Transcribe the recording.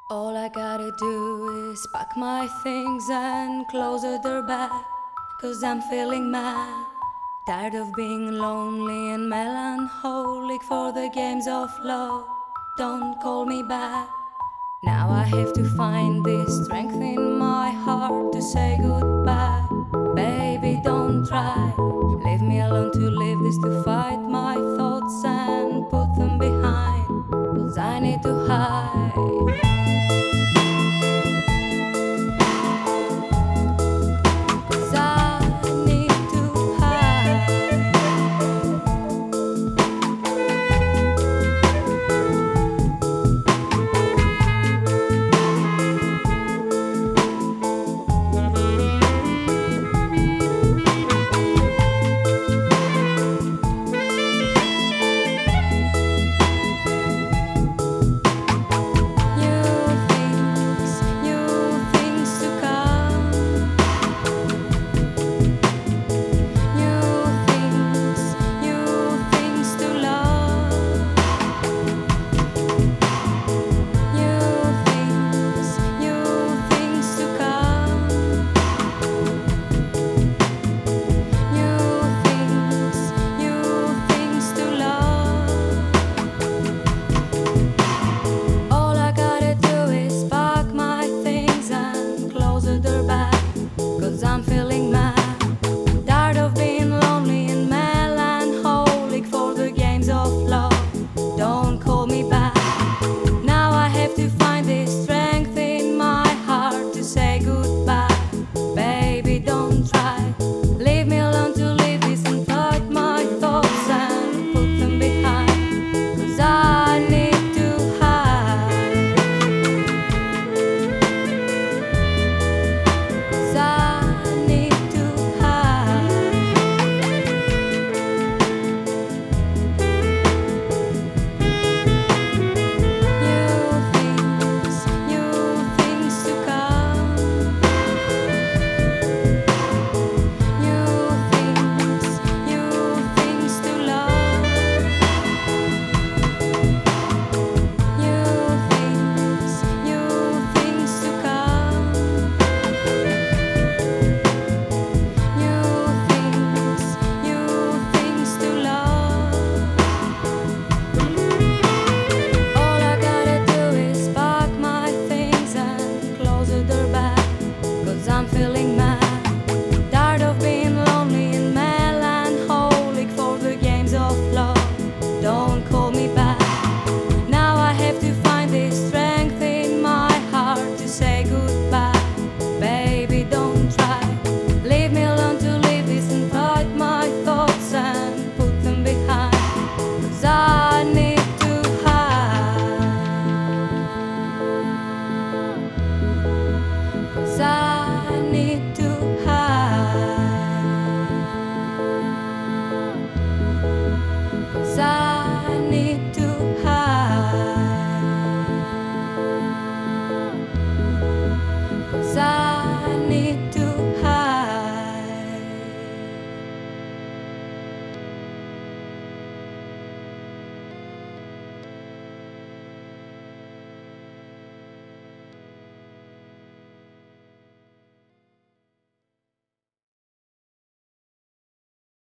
All I gotta do is pack my things and close the door back, 'cause I'm feeling mad. Tired of being lonely and melancholic for the games of love. Don't call me back. Now I have to find this strength in my heart to say goodbye. Baby, don't try. Leave me alone to live this, to fight